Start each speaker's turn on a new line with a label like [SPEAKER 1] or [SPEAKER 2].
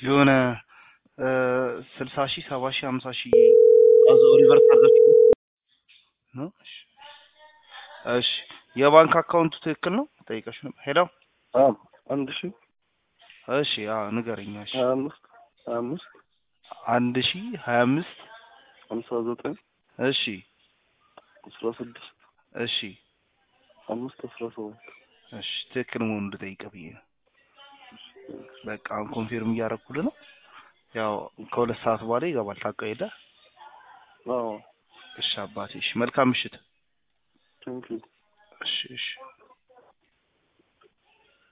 [SPEAKER 1] የሆነ 60 ሺህ 70 ሺህ 50 ሺህ አዞ ሪቨርስ አድርጋችሁ ነው። እሺ የባንክ አካውንቱ ትክክል ነው? ጠይቀሽ ነው ሄዳው?
[SPEAKER 2] አዎ 1000
[SPEAKER 1] እሺ ንገረኝ። እሺ
[SPEAKER 2] 25
[SPEAKER 1] 1025
[SPEAKER 2] 59
[SPEAKER 1] እሺ
[SPEAKER 2] 16
[SPEAKER 1] እሺ
[SPEAKER 2] 517
[SPEAKER 1] እሺ ትክክል መሆኑን ልጠይቅህ ብዬ ነው። በቃ ኮንፊርም እያደረኩልህ ነው። ያው ከሁለት ሰዓት በኋላ ይገባል። ታውቀው
[SPEAKER 2] አዎ
[SPEAKER 1] እሺ አባቴ እሺ መልካም ምሽት።
[SPEAKER 2] ቴንክ ዩ
[SPEAKER 1] እሺ እሺ